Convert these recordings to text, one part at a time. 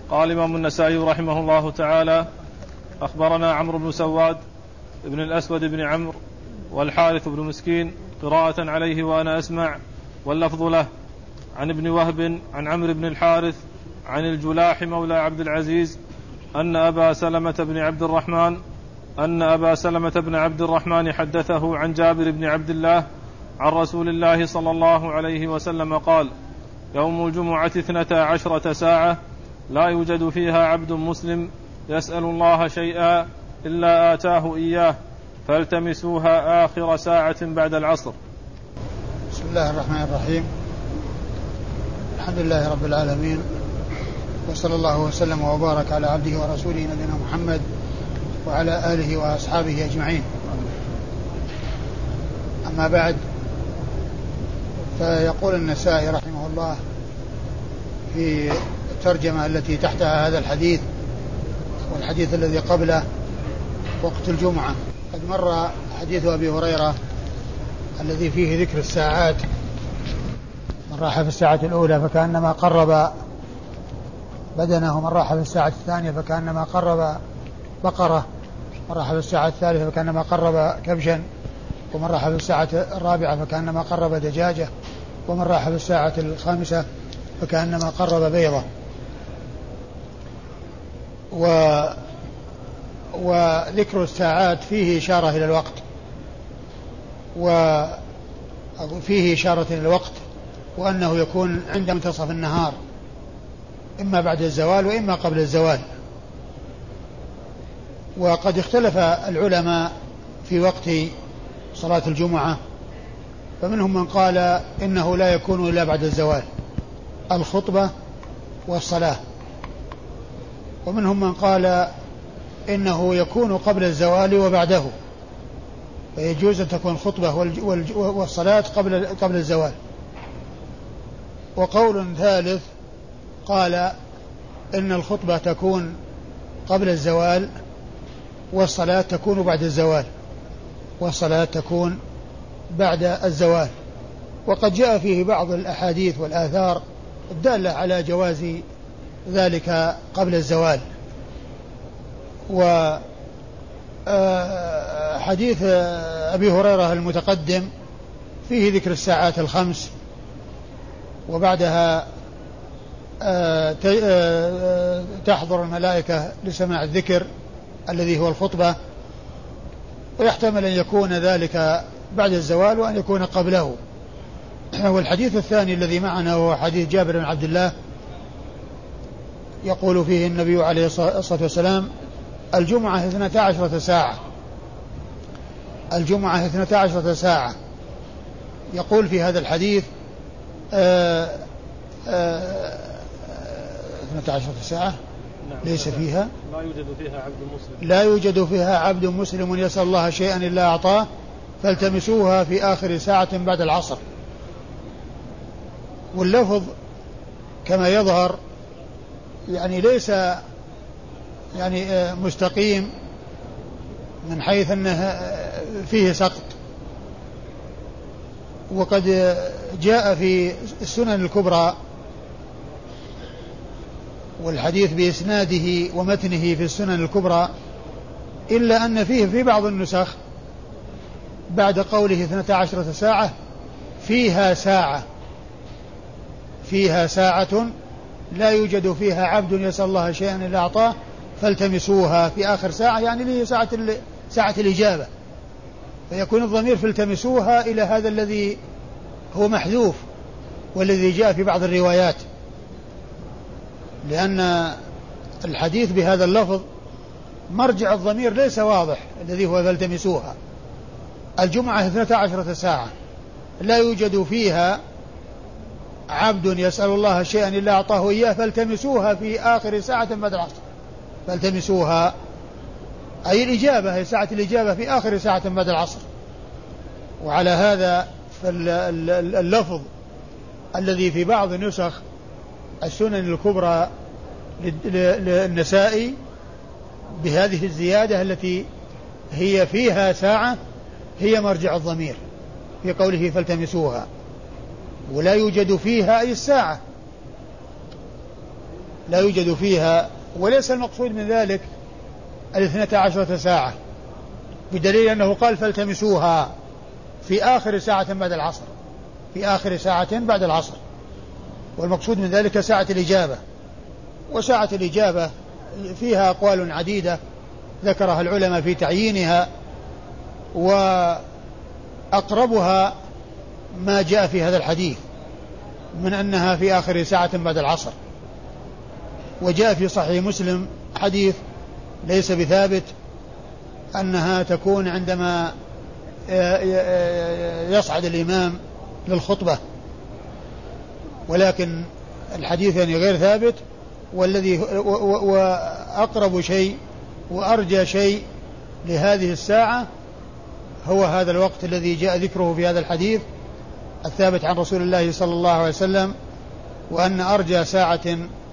قال الإمام النسائي رحمه الله تعالى: أخبرنا عمرو بن سواد ابن الأسود بن عمرو والحارث بن مسكين قراءة عليه وأنا أسمع، واللفظ له، عن ابن وهب عن عمرو بن الحارث عن الجلاح مولى عبد العزيز أن أبا سلمة بن عبد الرحمن حدثه عن جابر بن عبد الله عن رسول الله صلى الله عليه وسلم قال: يوم الجمعة 12 ساعة لا يوجد فيها عبد مسلم يسأل الله شيئا إلا آتاه إياه، فالتمسوها آخر ساعة بعد العصر. بسم الله الرحمن الرحيم. الحمد لله رب العالمين، وصلى الله وسلم وبارك على عبده ورسوله نبينا محمد وعلى آله وأصحابه أجمعين. أما بعد، فيقول النسائي رحمه الله في الترجمة التي تحتها هذا الحديث والحديث الذي قبله: وقت الجمعة. قد مر حديث أبي هريرة الذي فيه ذكر الساعات: من راح في الساعة الأولى فكأنما قرب بدنه، ومن راح في الساعة الثانية فكأنما قرب بقرة، ومن راح في الساعة الثالثة فكأنما قرب كبشا، ومن راح في الساعة الرابعة فكأنما قرب دجاجة، ومن راح في الساعة الخامسة فكأنما قرب بيضة. وذكر الساعات فيه إشارة إلى الوقت، وفيه إشارة إلى الوقت، وأنه يكون عند منتصف النهار، إما بعد الزوال وإما قبل الزوال. وقد اختلف العلماء في وقت صلاة الجمعة، فمنهم من قال إنه لا يكون إلا بعد الزوال، الخطبة والصلاة، ومنهم من قال إنه يكون قبل الزوال وبعده، فيجوز أن تكون الخطبة والصلاة قبل الزوال. وقول ثالث قال إن الخطبة تكون قبل الزوال والصلاة تكون بعد الزوال، وقد جاء فيه بعض الأحاديث والآثار الدالة على جواز ذلك قبل الزوال. وحديث أبي هريرة المتقدم فيه ذكر الساعات الخمس، وبعدها تحضر الملائكة لسماع الذكر الذي هو الخطبة، ويحتمل أن يكون ذلك بعد الزوال وأن يكون قبله. والحديث الثاني الذي معنا هو حديث جابر بن عبد الله، يقول فيه النبي عليه الصلاة والسلام: الجمعة 12 ساعة، الجمعة 12 ساعة. يقول في هذا الحديث 12 ساعة ليس فيها، لا يوجد فيها عبد مسلم يسأل الله شيئا إلا أعطاه، فالتمسوها في آخر ساعة بعد العصر. واللفظ كما يظهر يعني ليس مستقيم، من حيث أنه فيه سقط. وقد جاء في السنن الكبرى والحديث بإسناده ومتنه في السنن الكبرى، إلا أن فيه في بعض النسخ بعد قوله 12 ساعة فيها ساعة لا يوجد فيها عبد يسأل الله شيئا إلا أعطاه، فالتمسوها في آخر ساعة، يعني ليه ساعة الإجابة، فيكون الضمير فالتمسوها إلى هذا الذي هو محذوف والذي جاء في بعض الروايات، لأن الحديث بهذا اللفظ مرجع الضمير ليس واضح الذي هو فالتمسوها. الجمعة 12 ساعة لا يوجد فيها عبد يسأل الله شيئا إلا أعطاه إياه، فالتمسوها في آخر ساعة بعد العصر. فالتمسوها أي الإجابة، هي ساعة الإجابة في آخر ساعة بعد العصر. وعلى هذا فاللفظ الذي في بعض نسخ السنن الكبرى للنسائي بهذه الزيادة التي هي فيها ساعة هي مرجع الضمير في قوله فالتمسوها، ولا يوجد فيها أي الساعة، لا يوجد فيها، وليس المقصود من ذلك 12 ساعة، بدليل أنه قال فالتمسوها في آخر ساعة بعد العصر، في آخر ساعة بعد العصر، والمقصود من ذلك ساعة الإجابة. وساعة الإجابة فيها أقوال عديدة ذكرها العلماء في تعيينها، وأقربها ما جاء في هذا الحديث من أنها في آخر ساعة بعد العصر. وجاء في صحيح مسلم حديث ليس بثابت أنها تكون عندما يصعد الإمام للخطبة، ولكن الحديث يعني غير ثابت. والذي وأقرب شيء وأرجى شيء لهذه الساعة هو هذا الوقت الذي جاء ذكره في هذا الحديث الثابت عن رسول الله صلى الله عليه وسلم، وأن أرجى ساعة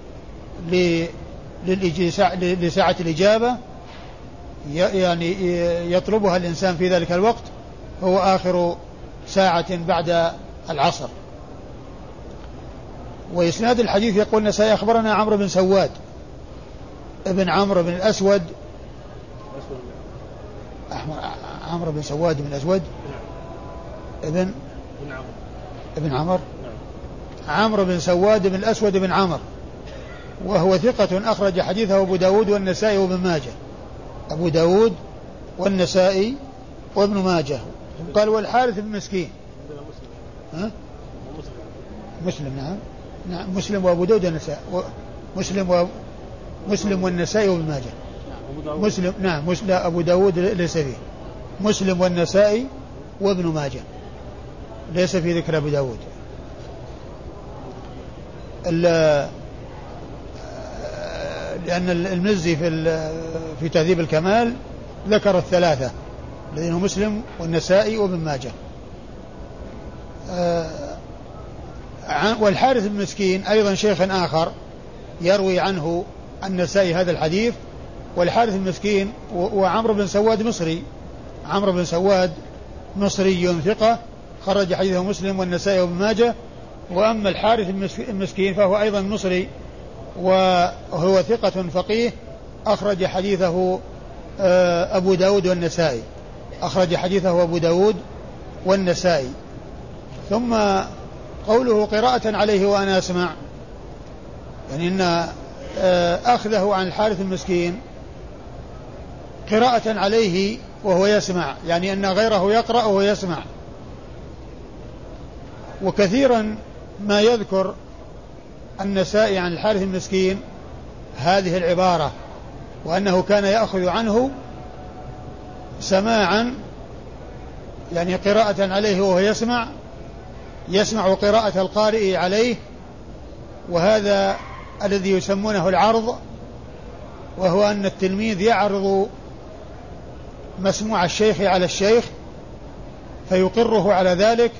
لساعة الإجابة يعني يطلبها الإنسان في ذلك الوقت هو آخر ساعة بعد العصر. وإسناد الحديث يقول سيخبرنا عمرو بن سواد ابن عمرو بن الأسود، عمرو بن سواد بن الأسود ابن عمر، عمرو بن سواد بن الأسود بن عمر، وهو ثقة أخرج حديثه أبو داود والنسائي وابن ماجه، أبو داود والنسائي وابن ماجه. قال والحارث بن مسكين، مسلم نعم مسلم وأبو داود والنسائي، مسلم والنسائي وابن ماجه، مسلم نعم أبو داود ليس فيه، مسلم والنسائي وابن ماجه ليس في ذكر أبو داود. لأن المزي في تهذيب الكمال ذكر الثلاثة الذين هم مسلم والنسائي وابن ماجه. والحارث بن مسكين أيضا شيخ آخر يروي عنه النسائي هذا الحديث. والحارث بن مسكين وعمرو بن سواد مصري، عمرو بن سواد مصري ثقة خرج حديثه مسلم والنسائي وابن ماجه. وأما الحارث المسكين فهو أيضا مصري وهو ثقة فقيه أخرج حديثه أبو داود والنسائي، أخرج حديثه أبو داود والنسائي. ثم قوله قراءة عليه وأنا أسمع، يعني إن أخذه عن الحارث المسكين قراءة عليه وهو يسمع، يعني أن غيره يقرأ وهو يسمع. وكثيرا ما يذكر النسائي عن الحارث المسكين هذه العبارة، وأنه كان يأخذ عنه سماعا، يعني قراءة عليه وهو يسمع قراءة القارئ عليه، وهذا الذي يسمونه العرض، وهو أن التلميذ يعرض مسموع الشيخ على الشيخ فيقره على ذلك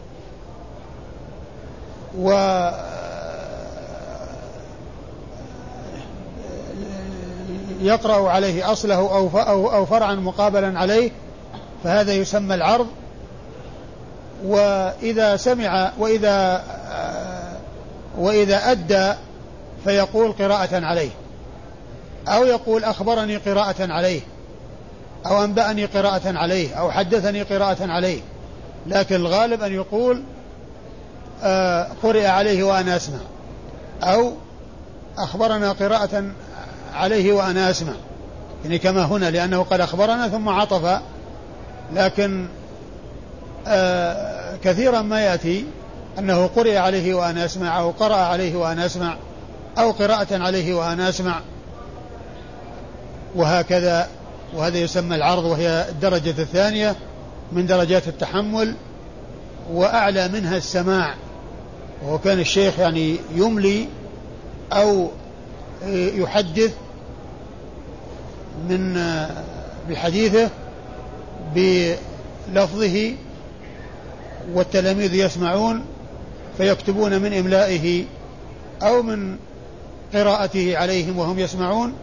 ويقرأ عليه أصله أو فرعا مقابلا عليه، فهذا يسمى العرض. وإذا سمع وإذا أدى فيقول قراءة عليه، أو يقول أخبرني قراءة عليه، أو أنبأني قراءة عليه، أو حدثني قراءة عليه. لكن الغالب أن يقول قرئ عليه وأنا أسمع، أو أخبرنا قراءة عليه وأنا أسمع، يعني كما هنا، لأنه قد أخبرنا ثم عطف. لكن كثيرا ما يأتي أنه قرئ عليه وأنا أسمع، أو قرأ عليه وأنا أسمع، أو قراءة عليه وأنا أسمع، وهكذا. وهذا يسمى العرض، وهي الدرجة الثانية من درجات التحمل، وأعلى منها السماع. وهو كان الشيخ يعني يملي أو يحدث من بحديثه بلفظه، والتلاميذ يسمعون فيكتبون من إملائه أو من قراءته عليهم وهم يسمعون.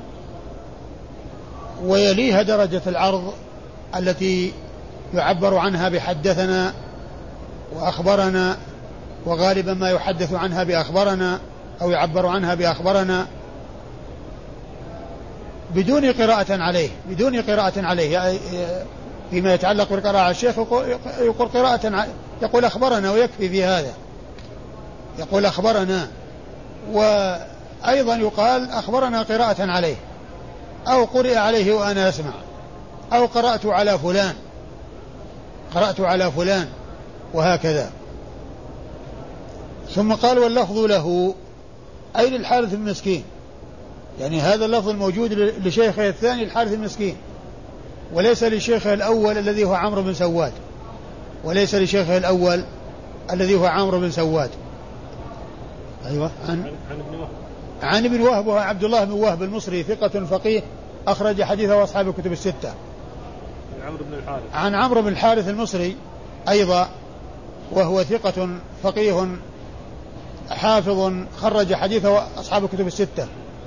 ويليها درجة العرض التي يعبر عنها بحدثنا وأخبرنا، وغالبا ما يحدث عنها بأخبرنا أو يعبر عنها بأخبرنا، بدون قراءة عليه فيما يتعلق بالقراءة على الشيخ يقول أخبرنا ويكفي في هذا، يقول أخبرنا، وأيضا يقال أخبرنا قراءة عليه، أو قرئ عليه وأنا أسمع، أو قرأت على فلان وهكذا. ثم قال واللفظ له أي للحارث المسكين، يعني هذا اللفظ الموجود لشيخه الثاني الحارث المسكين، وليس لشيخه الأول الذي هو عمرو بن سواد، أيوة. عن ابن وهب وهو عبد الله بن وهب المصري ثقة فقيه أخرج حديثه أصحاب الكتب الستة. عن عمرو بن الحارث المصري أيضا وهو ثقة فقيه حافظ خرج حديثه أصحاب الكتب الستة.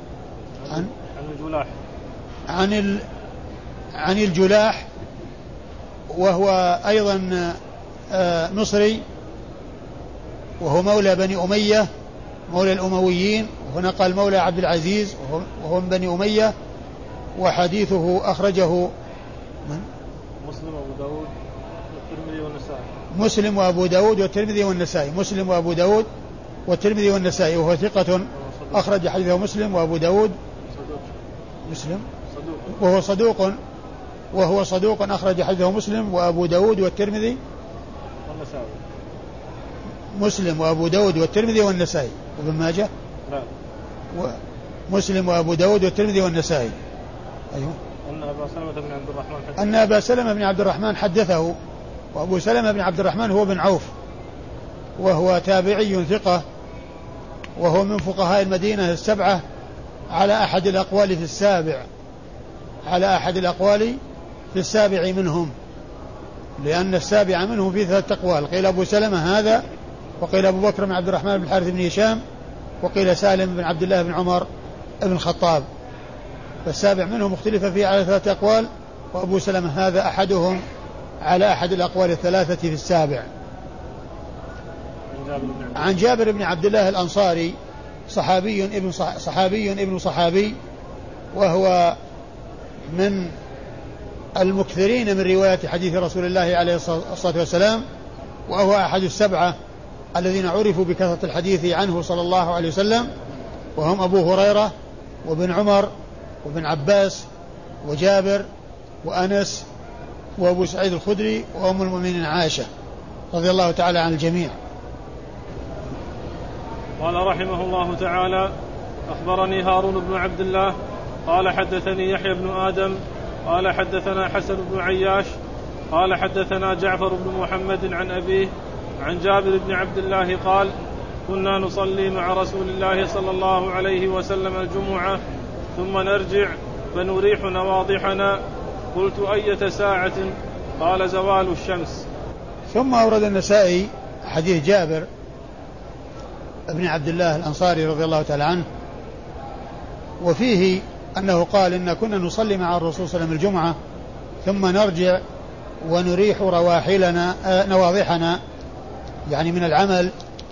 عن الجلاح وهو أيضا مصري، وهو مولى بني أمية، مولى الأمويين، وهنا قال مولى عبد العزيز وهو من بني أمية، وحديثه أخرجه مسلم وأبو داود والترمذي والنسائي، وهو ثقة أخرج حديثه مسلم وأبو داود، وهو صدوق أخرج حديثه مسلم وأبو داود والترمذي والنسائي، وابن ماجه مسلم وأبو داود والترمذي والنسائي. أيوه. أن أبا سلمة بن عبد الرحمن حدثه، وأبو سلمة بن عبد الرحمن هو بن عوف، وهو تابعي ثقة، وهو من فقهاء المدينة السبعة على أحد الأقوال في السابع منهم، لأن السابع منهم في 3 أقوال، قيل أبو سلمة هذا، وقيل أبو بكر بن عبد الرحمن بن الحارث بن هشام، وقيل سالم بن عبد الله بن عمر بن الخطاب، فالسابع منهم مختلف فيه على 3 أقوال، وأبو سلمة هذا أحدهم على أحد الأقوال 3 في السابع. عن جابر بن عبد الله الأنصاري صحابي ابن صحابي، وهو من المكثرين من رواية حديث رسول الله عليه الصلاة والسلام، وهو أحد السبعة الذين عرفوا بكثرة الحديث عنه صلى الله عليه وسلم، وهم أبو هريرة وابن عمر وابن عباس وجابر وأنس وأبو سعيد الخدري وأم المؤمنين عائشة رضي الله تعالى عن الجميع. قال رحمه الله تعالى: أخبرني هارون بن عبد الله قال حدثني يحيى بن آدم قال حدثنا حسن بن عياش قال حدثنا جعفر بن محمد عن أبيه عن جابر بن عبد الله قال: كنا نصلي مع رسول الله صلى الله عليه وسلم الجمعة ثم نرجع فنريح نواضحنا. قلت: أية ساعة؟ قال: زوال الشمس. ثم أورد النسائي حديث جابر ابن عبد الله الأنصاري رضي الله تعالى عنه، وفيه أنه قال: إن كنا نصلي مع الرسول صلى الله عليه وسلم الجمعة ثم نرجع ونريح رواحلنا نواضحنا، يعني من العمل.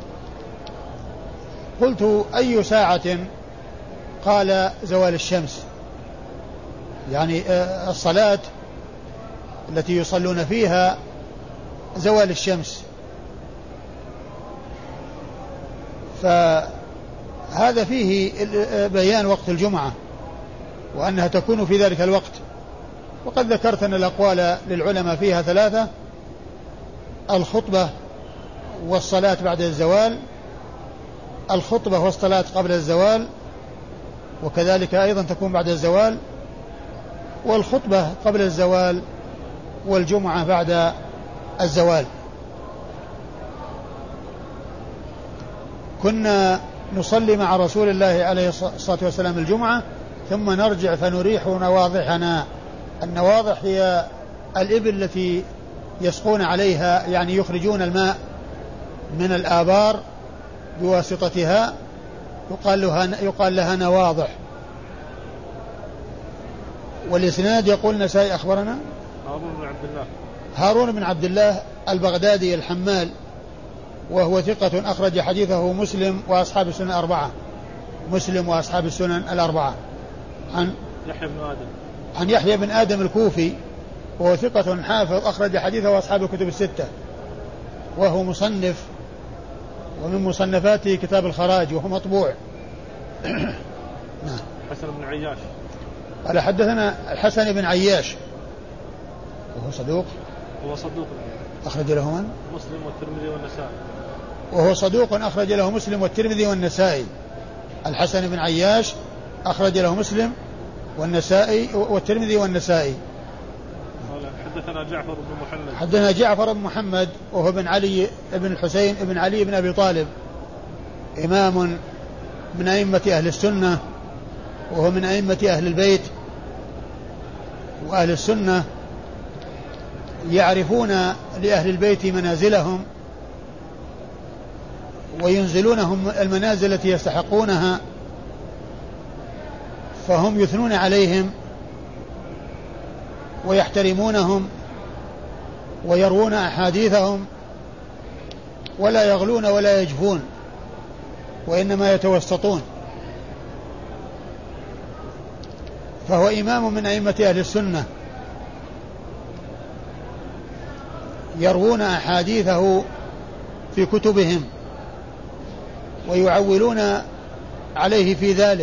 قلت: أي ساعة؟ قال: زوال الشمس، يعني الصلاة التي يصلون فيها زوال الشمس. فهذا فيه بيان وقت الجمعة وأنها تكون في ذلك الوقت، وقد ذكرت أن الأقوال للعلماء فيها 3: الخطبة والصلاة بعد الزوال، الخطبة والصلاة قبل الزوال، وكذلك أيضا تكون بعد الزوال، والخطبة قبل الزوال والجمعة بعد الزوال. كنا نصلي مع رسول الله عليه الصلاة والسلام الجمعة ثم نرجع فنريح نواضحنا. النواضح هي الإبل التي يسقون عليها، يعني يخرجون الماء من الآبار بواسطتها، يقال لها نواضح. والإسناد يقول النسائي أخبرنا هارون بن عبد الله البغدادي الحمال، وهو ثقة أخرج حديثه مسلم وأصحاب السنن الأربعة. يحيى بن آدم. عن يحيى بن آدم الكوفي وهو ثقة حافظ أخرج حديثه أصحاب الكتب الستة، وهو مصنف، ومن مصنفاته كتاب الخراج وهو مطبوع. حسن بن عياش قال حدثنا الحسن بن عياش وهو صدوق. هو صدوق أخرج له من؟ مسلم والترمذي والنسائي. وهو صدوق أخرج له مسلم والترمذي والنسائي. الحسن بن عياش أخرج له مسلم والنسائي والترمذي والنسائي. حدثنا جعفر بن محمد. حدثنا جعفر بن محمد وهو بن علي بن الحسين بن علي بن أبي طالب، إمام من أئمة أهل السنة، وهو من أئمة أهل البيت، وأهل السنة يعرفون لأهل البيت منازلهم وينزلونهم المنازل التي يستحقونها، فهم يثنون عليهم ويحترمونهم ويروون أحاديثهم ولا يغلون ولا يجفون، وإنما يتوسطون. فهو إمام من أئمة أهل السنة، يروون أحاديثه في كتبهم ويعولون عليه في ذلك،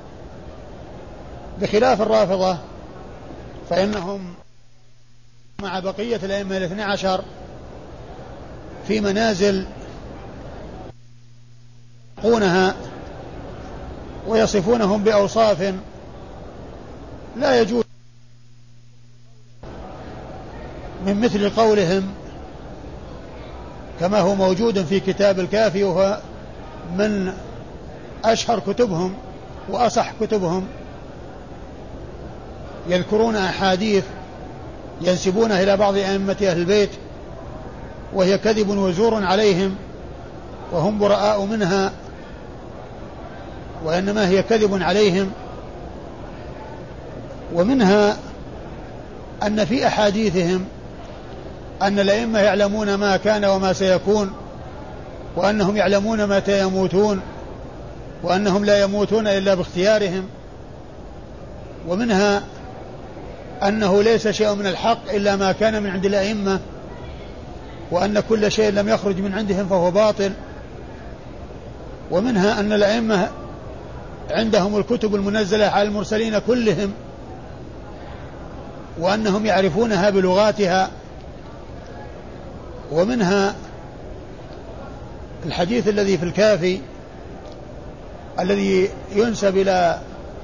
بخلاف الرافضة فإنهم مع بقية الأئمة الاثنى عشر في منازل يقونها ويصفونهم بأوصاف لا يجوز، من مثل قولهم كما هو موجود في كتاب الكافي، وهو من أشهر كتبهم وأصح كتبهم، يذكرون أحاديث ينسبونها إلى بعض أئمة أهل البيت وهي كذب وزور عليهم وهم براء منها، وإنما هي كذب عليهم. ومنها أن في أحاديثهم أن الأئمة يعلمون ما كان وما سيكون، وأنهم يعلمون متى يموتون، وأنهم لا يموتون إلا باختيارهم. ومنها أنه ليس شيء من الحق إلا ما كان من عند الأئمة، وأن كل شيء لم يخرج من عندهم فهو باطل. ومنها أن الأئمة عندهم الكتب المنزلة على المرسلين كلهم، وأنهم يعرفونها بلغاتها. ومنها الحديث الذي في الكافي الذي ينسب إلى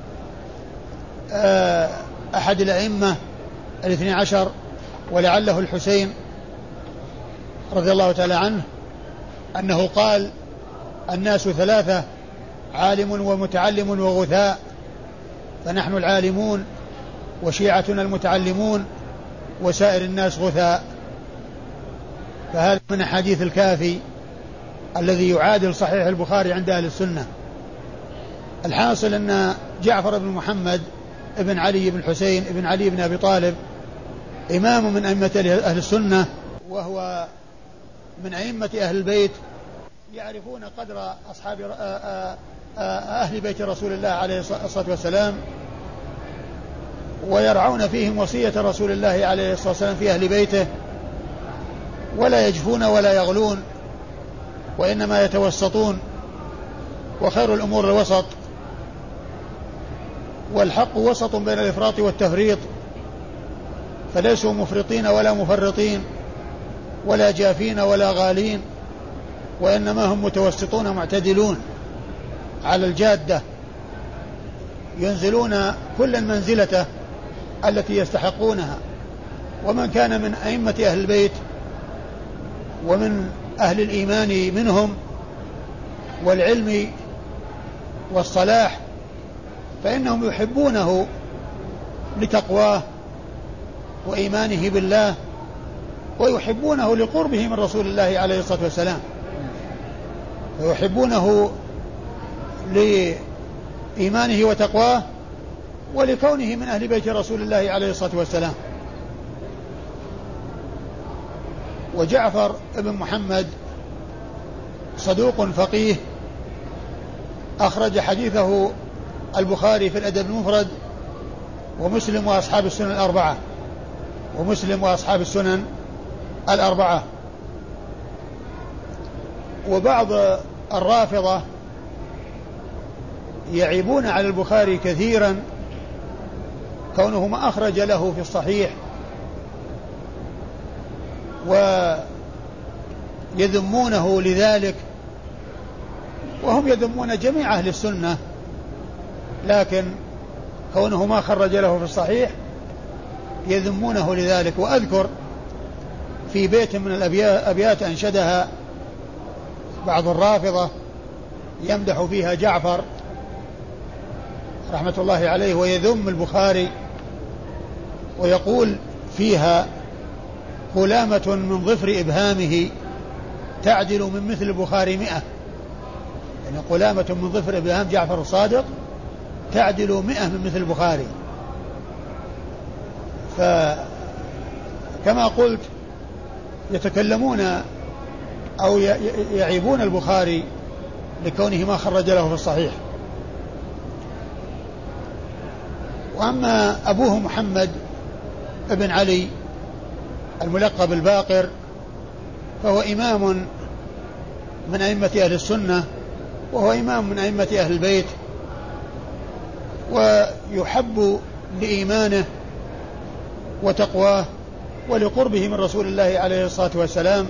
أحد الأئمة الاثني عشر ولعله الحسين رضي الله تعالى عنه، أنه قال: الناس ثلاثة، عالم ومتعلم وغثاء، فنحن العالمون وشيعتنا المتعلمون وسائر الناس غثاء. فهذا من حديث الكافي الذي يعادل صحيح البخاري عند أهل السنة. الحاصل أن جعفر بن محمد ابن علي بن حسين ابن علي بن أبي طالب إمام من أئمة أهل السنة، وهو من أئمة أهل البيت، يعرفون قدر أصحاب أهل بيت رسول الله عليه الصلاة والسلام، ويرعون فيهم وصية رسول الله عليه الصلاة والسلام في أهل بيته، ولا يجفون ولا يغلون، وإنما يتوسطون، وخير الأمور الوسط، والحق وسط بين الإفراط والتفريط، فليسوا مفرطين ولا مفرطين ولا جافين ولا غالين، وإنما هم متوسطون معتدلون على الجادة، ينزلون كل منزلته التي يستحقونها. ومن كان من أئمة أهل البيت ومن أهل الإيمان منهم والعلم والصلاح فإنهم يحبونه لتقواه وإيمانه بالله، ويحبونه لقربه من رسول الله عليه الصلاة والسلام، ويحبونه لإيمانه وتقواه ولكونه من أهل بيت رسول الله عليه الصلاة والسلام. وجعفر بن محمد صدوق فقيه، أخرج حديثه البخاري في الأدب المفرد ومسلم وأصحاب السنن الأربعة، ومسلم وأصحاب السنن الأربعة. وبعض الرافضة يعيبون على البخاري كثيرا كونه ما أخرج له في الصحيح، ويذمونه لذلك، وهم يذمون جميع أهل السنة، لكن كونه ما خرج له في الصحيح يذمونه لذلك. وأذكر في بيت من الأبيات أنشدها بعض الرافضة يمدح فيها جعفر رحمة الله عليه ويذم البخاري، ويقول فيها: قلامة من ظفر إبهامه تعدل من مثل البخاري 100. يعني قلامة من ظفر إبهام جعفر الصادق تعدل 100 من مثل البخاري. فكما قلت يتكلمون أو يعيبون البخاري لكونه ما خرج له في الصحيح. وأما أبوه محمد ابن علي الملقب الباقر فهو إمام من أئمة أهل السنة، وهو إمام من أئمة أهل البيت، ويحب لإيمانه وتقواه ولقربه من رسول الله عليه الصلاة والسلام،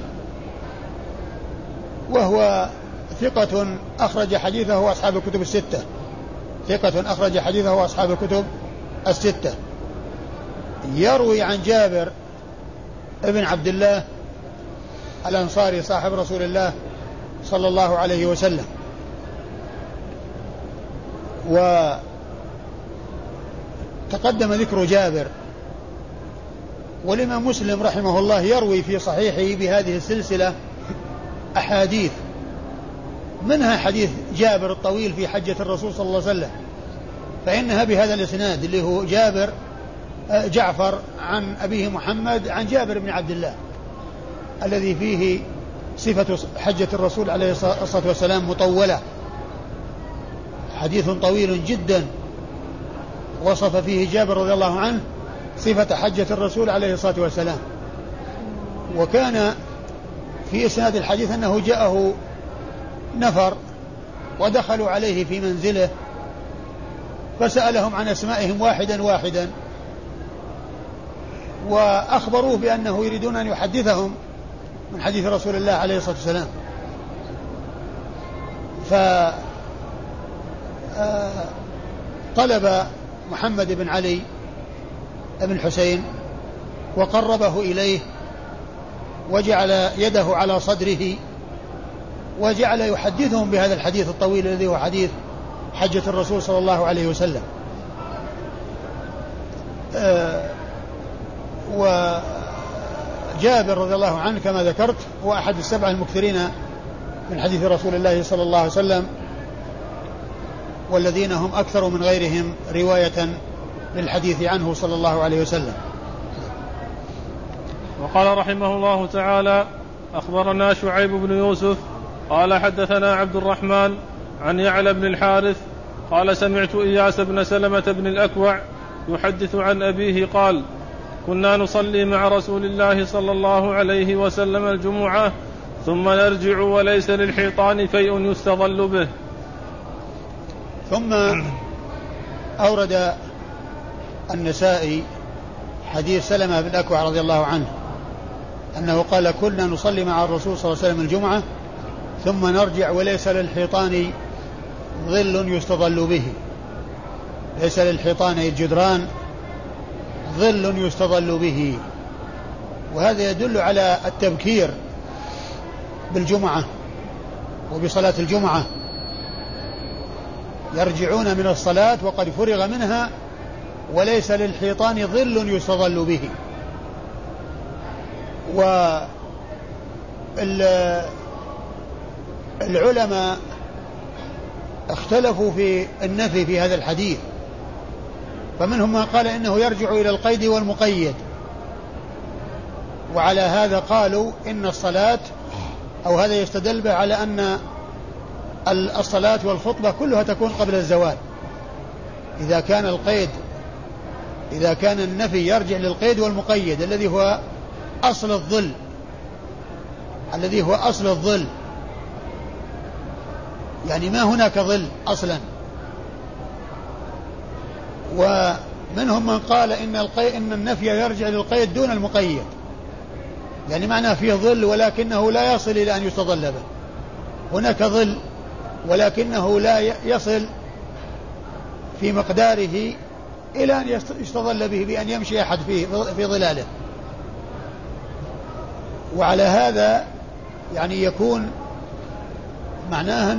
وهو ثقة أخرج حديثه وأصحاب الكتب الستة، ثقة أخرج حديثه وأصحاب الكتب الستة. يروي عن جابر ابن عبد الله الأنصاري صاحب رسول الله صلى الله عليه وسلم. وتقدم ذكر جابر. والإمام مسلم رحمه الله يروي في صحيحه بهذه السلسلة أحاديث، منها حديث جابر الطويل في حجة الرسول صلى الله عليه وسلم، فإنها بهذا الإسناد اللي هو جعفر عن أبيه محمد عن جابر بن عبد الله، الذي فيه صفة حجة الرسول عليه الصلاة والسلام مطولة، حديث طويل جدا وصف فيه جابر رضي الله عنه صفة حجة الرسول عليه الصلاة والسلام. وكان في إسناد الحديث أنه جاءه نفر ودخلوا عليه في منزله فسألهم عن أسمائهم واحدا واحدا، وأخبروه بأنه يريدون أن يحدثهم من حديث رسول الله عليه الصلاة والسلام. فطلب محمد بن علي بن الحسين وقربه إليه وجعل يده على صدره وجعل يحدثهم بهذا الحديث الطويل الذي هو حديث حجة الرسول صلى الله عليه وسلم. وجابر رضي الله عنه كما ذكرت هو أحد السبعة المكثرين من حديث رسول الله صلى الله عليه وسلم، والذين هم أكثر من غيرهم رواية للحديث عنه صلى الله عليه وسلم. وقال رحمه الله تعالى: أخبرنا شعيب بن يوسف قال حدثنا عبد الرحمن عن يعلى بن الحارث قال سمعت إياس بن سلمة بن الأكوع يحدث عن أبيه قال: كنا نصلي مع رسول الله صلى الله عليه وسلم الجمعة ثم نرجع وليس للحيطان فيء يستظل به. ثم أورد النسائي حديث سلمة بن الأكوع رضي الله عنه أنه قال: كنا نصلي مع الرسول صلى الله عليه وسلم الجمعة ثم نرجع وليس للحيطان ظل يستظل به. ليس للحيطان الجدران ظل يستظل به. وهذا يدل على التبكير بالجمعة وبصلاة الجمعة، يرجعون من الصلاة وقد فرغ منها وليس للحيطان ظل يستظل به. والعلماء اختلفوا في النفي في هذا الحديث، فمنهم من قال إنه يرجع إلى القيد والمقيد، وعلى هذا قالوا إن الصلاة أو هذا يستدل به على أن الصلاة والخطبة كلها تكون قبل الزوال. إذا كان القيد إذا كان النفي يرجع للقيد والمقيد الذي هو أصل الظل، يعني ما هناك ظل أصلا. ومنهم من قال إن النفي يرجع للقيد دون المقيد، يعني معناه فيه ظل ولكنه لا يصل إلى أن يستظل به. هناك ظل ولكنه لا يصل في مقداره إلى أن يستظل به بأن يمشي أحد في ظلاله. وعلى هذا يعني يكون معناه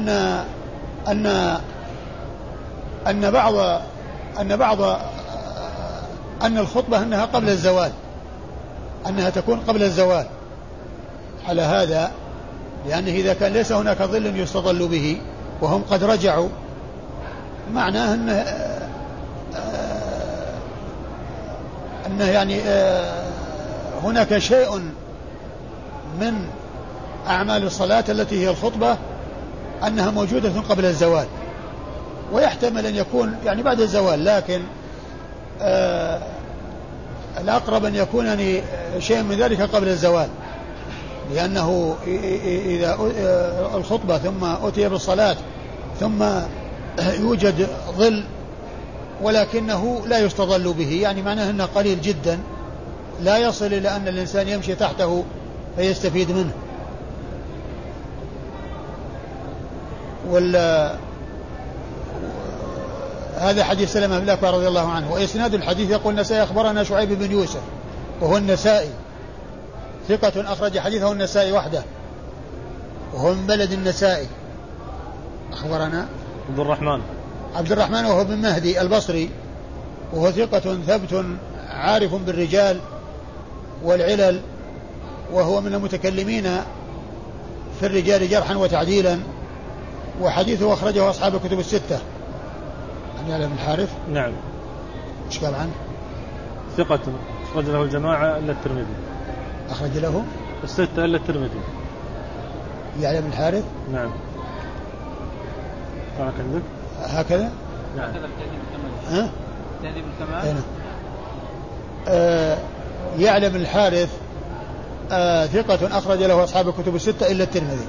أن الخطبة أنها قبل الزوال، أنها تكون قبل الزوال. على هذا لأنه إذا كان ليس هناك ظل يستظل به وهم قد رجعوا، معناه أنه يعني هناك شيء من أعمال الصلاة التي هي الخطبة أنها موجودة قبل الزوال، ويحتمل أن يكون يعني بعد الزوال، لكن الأقرب أن يكون يعني شيء من ذلك قبل الزوال، لأنه إذا الخطبة ثم أتي بالصلاة ثم يوجد ظل ولكنه لا يستظل به، يعني معناه أنه قليل جدا لا يصل إلى أن الإنسان يمشي تحته فيستفيد منه. هذا حديث سلمة بن الأكوع رضي الله عنه. وإسناد الحديث يقول النسائي أخبرنا شعيب بن يوسف وهو النسائي ثقة أخرج حديثه النسائي وحده وهو من بلد النسائي. أخبرنا عبد الرحمن وهو بن مهدي البصري وهو ثقة ثبت عارف بالرجال والعلل، وهو من المتكلمين في الرجال جرحا وتعديلا، وحديثه أخرجه أصحاب الكتب الستة. عن يعلى بن الحارث. نعم. إيش قال عنه؟ ثقة أخرج له الجماعة إلا الترمذي. أخرج له الستة إلا الترمذي. يعلى بن الحارث. نعم. عندك هكذا. نعم. تهذيب الكمال. يعلى بن الحارث ثقة أخرج له أصحاب الكتب الستة إلا الترمذي.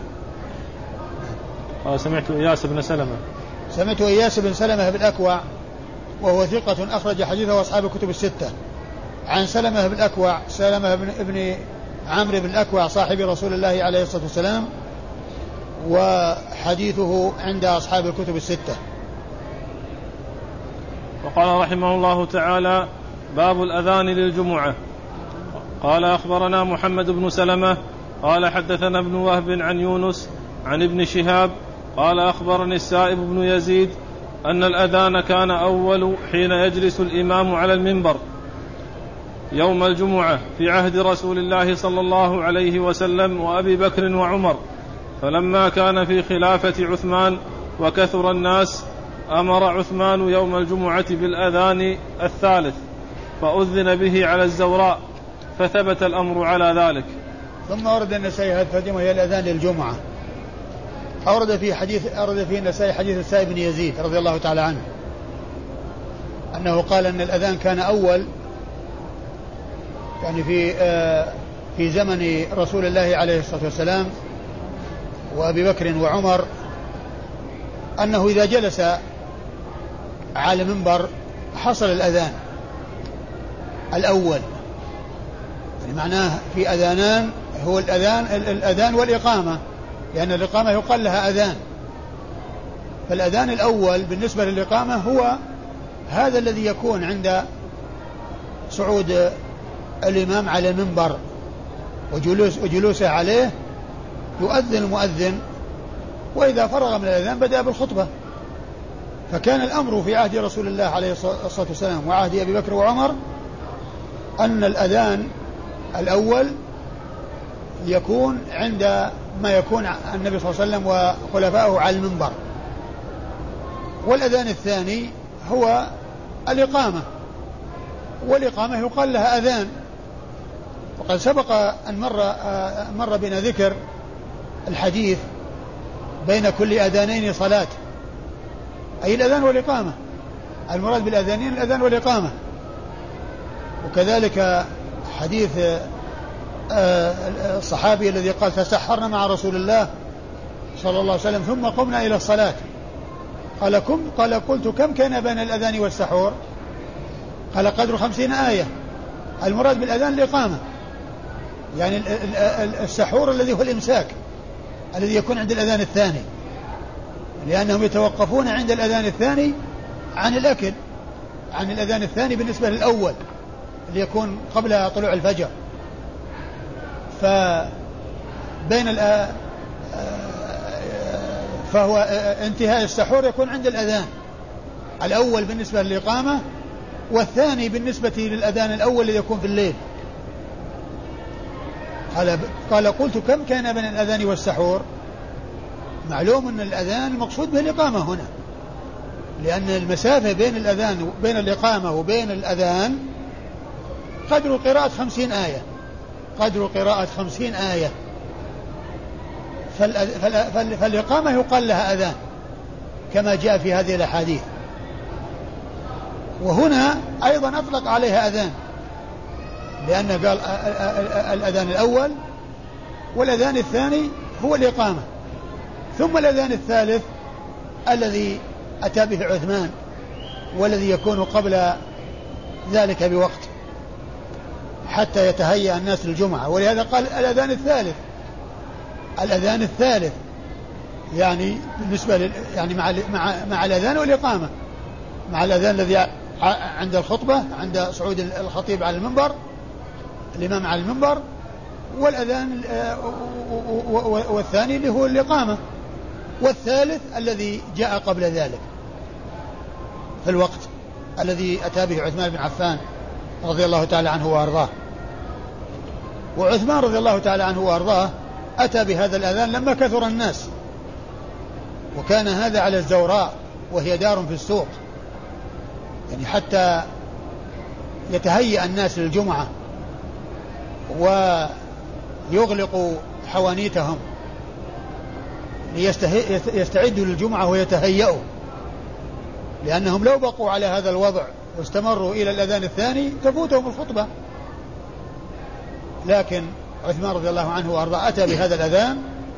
سمعت إياس بن سلمة. سمعت إياس بن سلمة بالأكوع وهو ثقة أخرج حديثه أصحاب الكتب الستة. عن سلمة بالأكوع، سلمة ابن عمرو بن الأكوع صاحب رسول الله عليه الصلاة والسلام، وحديثه عند أصحاب الكتب الستة. وقال رحمه الله تعالى: باب الأذان للجمعة. قال: أخبرنا محمد بن سلمة قال: حدثنا ابن وهب عن يونس عن ابن شهاب قال: أخبرني السائب بن يزيد أن الأذان كان أول حين يجلس الإمام على المنبر يوم الجمعة في عهد رسول الله صلى الله عليه وسلم وأبي بكر وعمر، فلما كان في خلافة عثمان وكثر الناس أمر عثمان يوم الجمعة بالأذان الثالث فأذن به على الزوراء، فثبت الأمر على ذلك. ثم ورد النسائي هذه الترجمة هي الأذان للجمعة. أورد في النسائي حديث السائب بن يزيد رضي الله تعالى عنه أنه قال أن الأذان كان أول، يعني في زمن رسول الله عليه الصلاة والسلام وأبي بكر وعمر، أنه إذا جلس على المنبر حصل الأذان الأول، يعني معناه في أذانان، هو الأذان والإقامة، لأن الإقامة يقال لها أذان. فالأذان الأول بالنسبة للإقامة هو هذا الذي يكون عند صعود الإمام على المنبر وجلوسه عليه، يؤذن المؤذن، وإذا فرغ من الأذان بدأ بالخطبة. فكان الأمر في عهد رسول الله عليه الصلاة والسلام وعهد أبي بكر وعمر أن الأذان الأول يكون عند ما يكون النبي صلى الله عليه وسلم وخلفائه على المنبر، والأذان الثاني هو الإقامة، والإقامة يقال لها أذان. وقد سبق أن مر بنا ذكر الحديث بين كل أذانين صلاة، أي الأذان والإقامة، المراد بالأذانين الأذان والإقامة. وكذلك حديث الصحابي الذي قال تسحرنا مع رسول الله صلى الله عليه وسلم ثم قمنا إلى الصلاة قال قلت كم كان بين الأذان والسحور؟ قال قدر 50 آية. المراد بالأذان الإقامة، يعني السحور الذي هو الإمساك الذي يكون عند الأذان الثاني، لأنهم يتوقفون عند الأذان الثاني عن الأكل، عن الأذان الثاني بالنسبة للأول اللي يكون قبل طلوع الفجر. فهو انتهاء السحور يكون عند الأذان الأول بالنسبة للإقامة، والثاني بالنسبة للأذان الأول الذي يكون في الليل. قال قلت كم كان بين الأذان والسحور؟ معلوم أن الأذان المقصود به الإقامة هنا، لأن المسافة بين الأذان بين الإقامة وبين الأذان قدر قراءة 50 آية، قدر قراءة 50 آية. فالإقامة يقال لها أذان كما جاء في هذه الأحاديث، وهنا أيضا أطلق عليها أذان، لأنه قال الأذان الأول والأذان الثاني هو الإقامة، ثم الأذان الثالث الذي أتى به عثمان والذي يكون قبل ذلك بوقت حتى يتهيأ الناس للجمعة، ولهذا قال الأذان الثالث. الأذان الثالث يعني بالنسبة يعني مع الأذان والإقامة، مع الأذان الذي عند الخطبة عند صعود الخطيب على المنبر، الإمام على المنبر، والأذان والثاني اللي هو الإقامة، والثالث الذي جاء قبل ذلك في الوقت الذي أتى به عثمان بن عفان رضي الله تعالى عنه وأرضاه. وعثمان رضي الله تعالى عنه وأرضاه أتى بهذا الأذان لما كثر الناس، وكان هذا على الزوراء وهي دار في السوق، يعني حتى يتهيأ الناس للجمعة ويغلقوا حوانيتهم ليستعدوا للجمعة ويتهيأوا، لأنهم لو بقوا على هذا الوضع واستمروا إلى الأذان الثاني تفوتهم الخطبة. لكن عثمان رضي الله عنه وأرضاه أتى بهذا الأذان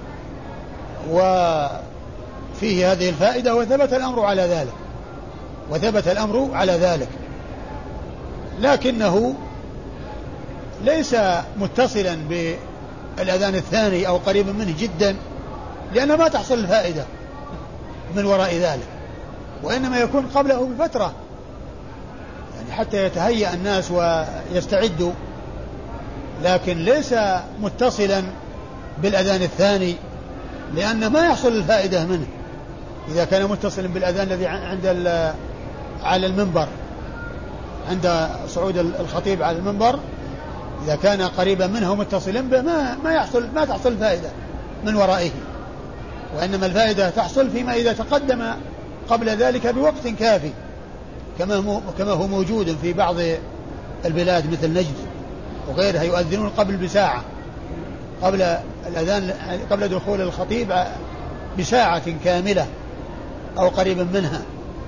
وفيه هذه الفائدة، وثبت الأمر على ذلك، لكنه ليس متصلا بالأذان الثاني أو قريبا منه جدا، لأن ما تحصل الفائدة من وراء ذلك، وإنما يكون قبله بفترة، يعني حتى يتهيأ الناس ويستعدوا، لكن ليس متصلا بالأذان الثاني، لأن ما يحصل الفائدة منه إذا كان متصلا بالأذان الذي على المنبر عند صعود الخطيب على المنبر. إذا كان قريبا منه متصلا به ما تحصل الفائدة من ورائه، وإنما الفائدة تحصل فيما إذا تقدم قبل ذلك بوقت كافي، كما هو موجود في بعض البلاد مثل نجد وغيرها، يؤذنون قبل بساعة، قبل الأذان، قبل دخول الخطيب بساعة كاملة أو قريبا منها.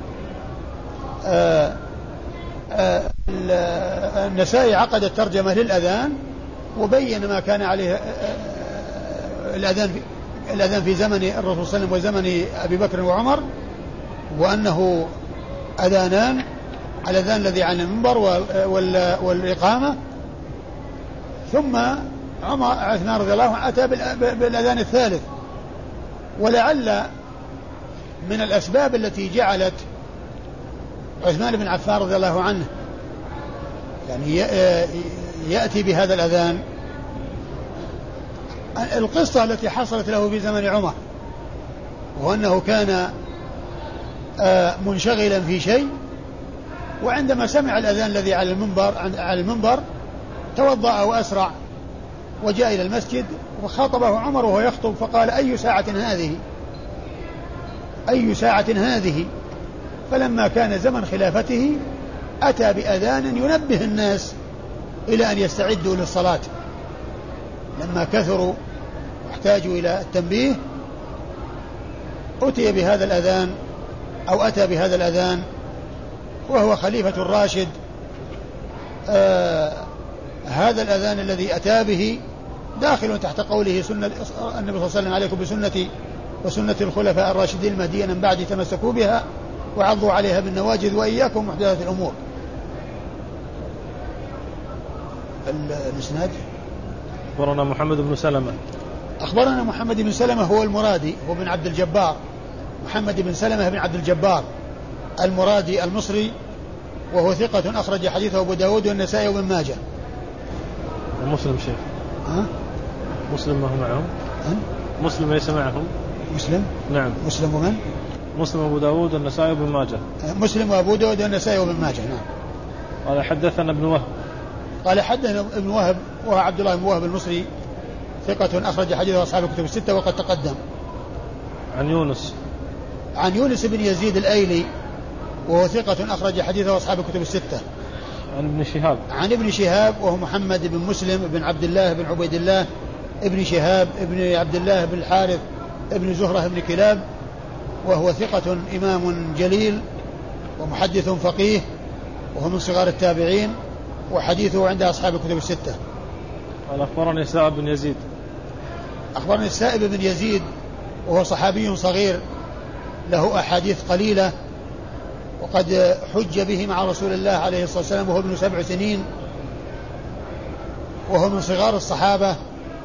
النسائي عقد الترجمة للأذان وبين ما كان عليه الأذان في زمن الرسول صلى الله عليه وسلم وزمن أبي بكر وعمر، وأنه أذانان، الأذان الذي على المنبر والإقامة. ثم عثمان رضي الله عنه أتى بالأذان الثالث، ولعل من الأسباب التي جعلت عثمان بن عفان رضي الله عنه يعني يأتي بهذا الأذان القصة التي حصلت له في زمن عمر، وأنه كان منشغلا في شيء، وعندما سمع الأذان الذي على المنبر توضأ وأسرع وجاء إلى المسجد، وخاطبه عمر وهو يخطب فقال أي ساعة هذه. فلما كان زمن خلافته أتى بأذان ينبه الناس إلى أن يستعدوا للصلاة، لما كثروا واحتاجوا إلى التنبيه أتى بهذا الأذان، وهو خليفة الراشد هذا الأذان الذي أتى به داخل تحت قوله سنة النبي صلى الله عليه وسلم عليكم بسنتي وسنة الخلفاء الراشدين المهديين من بعد تمسكوا بها وعضوا عليها بالنواجذ وإياكم محدثات الأمور. الإسناد أخبرنا محمد بن سلمة. أخبرنا محمد بن سلمة هو المرادي، هو بن عبد الجبار، محمد بن سلمة بن عبد الجبار المرادي المصري، وهو ثقة أخرج حديثه أبو داود والنسائي وابن ماجه. ومسلم شيخ. مسلم ما هو معهم؟ مسلم ليس معهم. مسلم؟ نعم. مسلم ومن؟ مسلم وابو داود والنسائي وابن ماجه. مسلم وابو داود والنسائي وابن ماجه. نعم. قال حدثنا ابن وهب. قال حدثنا ابن وهب وهو عبد الله بن وهب المصري ثقة أخرج حديثه أصحاب الكتب الستة وقد تقدم. عن يونس. عن يونس بن يزيد الأيلي وهو ثقة أخرج حديثه أصحاب الكتب الستة. عن ابن شهاب. عن ابن شهاب وهو محمد بن مسلم بن عبد الله بن عبيد الله ابن شهاب ابن عبد الله بن الحارث ابن زهرة بن كلاب، وهو ثقة إمام جليل ومحدث فقيه، وهو من صغار التابعين، وحديثه عند أصحاب الكتب الستة. قال أخبرني السائب بن يزيد. أخبرني السائب بن يزيد وهو صحابي صغير له أحاديث قليلة، وقد حج به مع رسول الله عليه الصلاة والسلام وهو ابن 7 سنين، وهو من صغار الصحابة.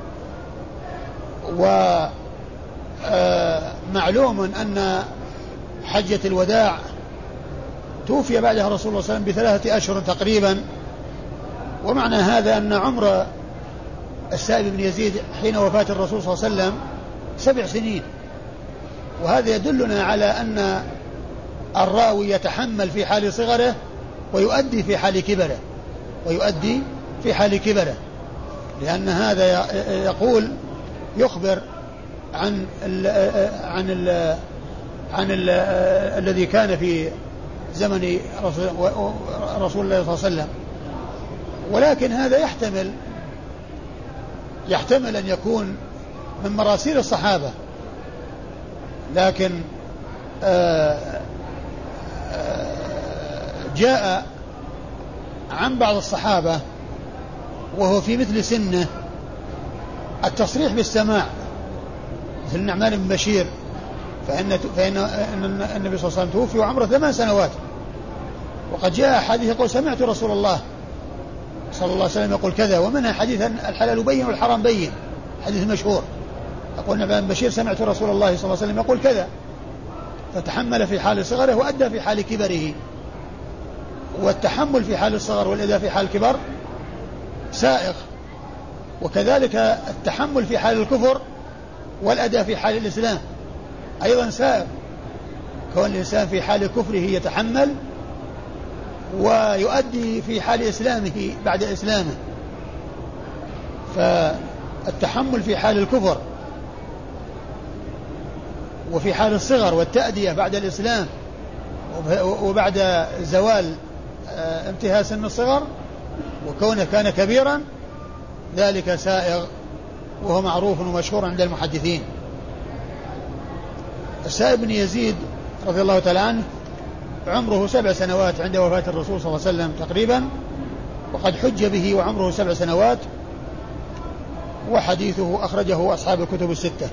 ومعلوم أن حجة الوداع توفي بعدها رسول الله صلى الله عليه وسلم ب3 أشهر تقريبا، ومعنى هذا أن عمر السائب بن يزيد حين وفاة الرسول صلى الله عليه وسلم 7 سنين، وهذا يدلنا على أن الراوي يتحمل في حال صغره ويؤدي في حال كبره، ويؤدي في حال كبره، لأن هذا يقول يخبر عن الذي كان في زمن رسول الله صلى الله عليه وسلم. ولكن هذا يحتمل أن يكون من مراسيل الصحابة، لكن جاء عن بعض الصحابة وهو في مثل سنه التصريح بالسماع، مثل النعمان بن بشير، فإن النبي صلى الله عليه وسلم توفي وعمره 8 سنوات، وقد جاء حديث يقول سمعت رسول الله صلى الله عليه وسلم يقول كذا، ومنها حديث الحلال بين والحرام بين، حديث مشهور يقول النعمان بن بشير سمعت رسول الله صلى الله عليه وسلم يقول كذا، فتحمل في حال صغره وأدى في حال كبره. والتحمل في حال الصغر والأداء في حال الكبر سائغ، وكذلك التحمل في حال الكفر والأداء في حال الإسلام أيضا سائغ، كون الإنسان في حال كفره يتحمل ويؤدي في حال إسلامه بعد إسلامه. فالتحمل في حال الكفر وفي حال الصغر والتأدية بعد الإسلام وبعد زوال انتهاء سن الصغر وكونه كان كبيرا ذلك سائغ، وهو معروف ومشهور عند المحدثين. السائب بن يزيد رضي الله تعالى عنه عمره 7 سنوات عند وفاة الرسول صلى الله عليه وسلم تقريبا، وقد حج به وعمره 7 سنوات، وحديثه أخرجه أصحاب الكتب الستة.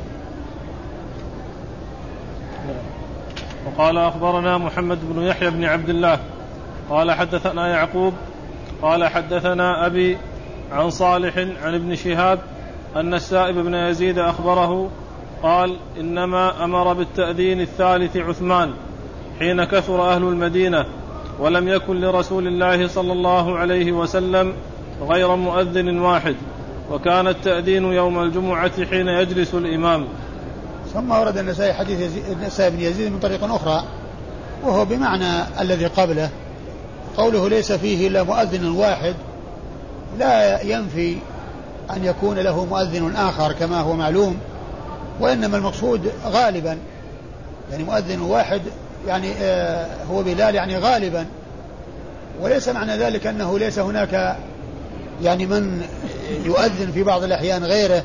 وقال أخبرنا محمد بن يحيى بن عبد الله قال حدثنا يعقوب قال حدثنا أبي عن صالح عن ابن شهاب أن السائب بن يزيد أخبره قال إنما أمر بالتأذين الثالث عثمان حين كثر أهل المدينة، ولم يكن لرسول الله صلى الله عليه وسلم غير مؤذن واحد، وكان التأذين يوم الجمعة حين يجلس الإمام. ثم ورد النسائي حديث السائب بن يزيد من طريق أخرى وهو بمعنى الذي قبله، قوله ليس فيه إلا مؤذن واحد لا ينفي أن يكون له مؤذن آخر كما هو معلوم، وإنما المقصود غالبا، يعني مؤذن واحد يعني هو بلال يعني غالبا، وليس معنى ذلك أنه ليس هناك يعني من يؤذن في بعض الأحيان غيره،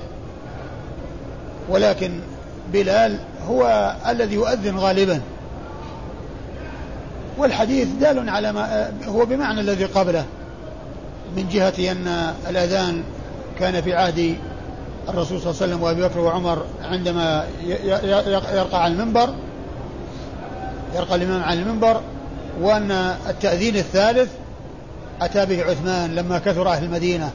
ولكن بلال هو الذي يؤذن غالبا. والحديث دال على ما هو بمعنى الذي قبله، من جهة أن الأذان كان في عهد الرسول صلى الله عليه وسلم وأبي بكر وعمر عندما يرقى على المنبر، يرقى الإمام على المنبر، وأن التأذين الثالث أتى به عثمان لما كثر أهل المدينة.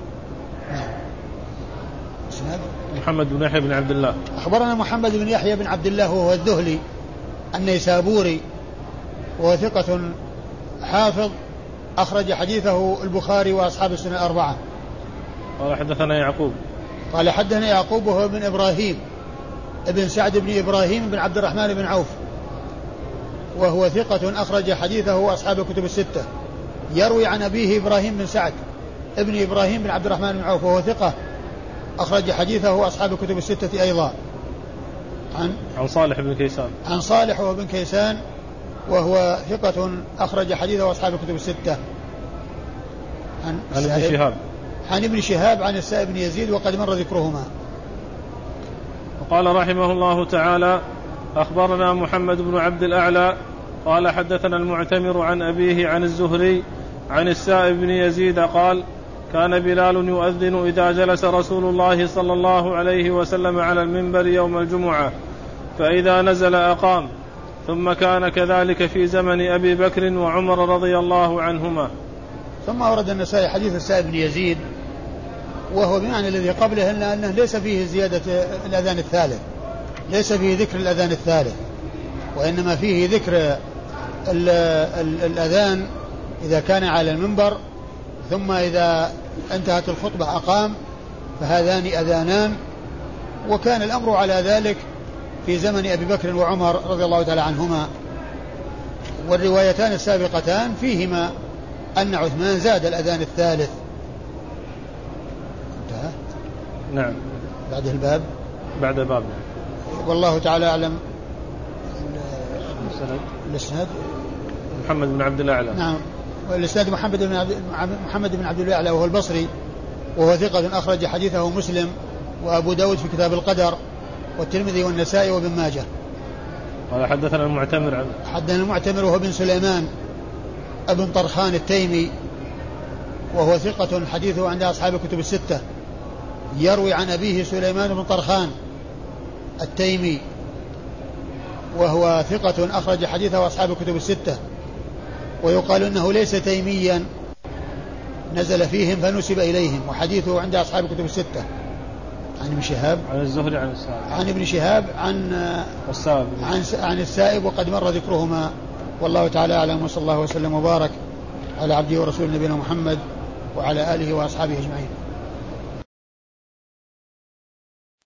محمد بن يحيى بن عبد الله. أخبرنا محمد بن يحيى بن عبد الله وهو الذهلي النيسابوري، وهو ثقة حافظ أخرج حديثه البخاري وأصحاب السنن الأربعة. قال حدثنا يعقوب. قال حدثنا يعقوب وهو ابن إبراهيم ابن سعد بن إبراهيم بن عبد الرحمن بن عوف، وهو ثقة أخرج حديثه أصحاب الكتب الستة. يروي عن أبيه إبراهيم بن سعد ابن إبراهيم بن عبد الرحمن بن عوف، وهو ثقة أخرج حديثه أصحاب الكتب الستة أيضا. عن صالح بن كيسان. عن صالح وابن كيسان، وهو ثقة أخرج حديثه أصحاب الكتب الستة. عن ابن شهاب. عن ابن شهاب عن السائب بن يزيد وقد مر ذكرهما. وقال رحمه الله تعالى: أخبرنا محمد بن عبد الأعلى قال حدثنا المعتمر عن أبيه عن الزهري عن السائب بن يزيد قال: كان بلال يؤذن إذا جلس رسول الله صلى الله عليه وسلم على المنبر يوم الجمعة، فإذا نزل أقام، ثم كان كذلك في زمن أبي بكر وعمر رضي الله عنهما. ثم ورد النسائي حديث السائب بن يزيد، وهو بمعنى الذي قبله، أنه ليس فيه زيادة الأذان الثالث، ليس فيه ذكر الأذان الثالث، وإنما فيه ذكر الأذان إذا كان على المنبر، ثم إذا انتهت الخطبة أقام، فهذان أذانان. وكان الأمر على ذلك في زمن أبي بكر وعمر رضي الله تعالى عنهما. والروايتان السابقتان فيهما أن عثمان زاد الأذان الثالث. انتهى. نعم. بعد الباب. بعد الباب. والله تعالى أعلم. الإسناد محمد بن عبد الأعلى. نعم. والإسناد محمد بن عبد الأعلى وهو البصري، وهو ثقة أخرج حديثه مسلم وأبو داود في كتاب القدر والترمذي والنسائي وابن ماجه. قال حدثنا المعتمر. حدثنا المعتمر وهو بن سليمان ابن طرخان التيمي، وهو ثقة حديثه عند أصحاب الكتب الستة. يروي عن أبيه سليمان بن طرخان التيمي، وهو ثقة أخرج حديثه أصحاب الكتب الستة. ويقال إنه ليس تيميا، نزل فيهم فنسب إليهم، وحديثه عند أصحاب الكتب الستة. عن ابن شهاب عن الزهري عن السائب عن ابن شهاب عن السائب وقد مر ذكرهما. والله تعالى أعلم، وصلى الله وسلم وبارك على عبده ورسوله نبينا محمد وعلى آله وأصحابه أجمعين.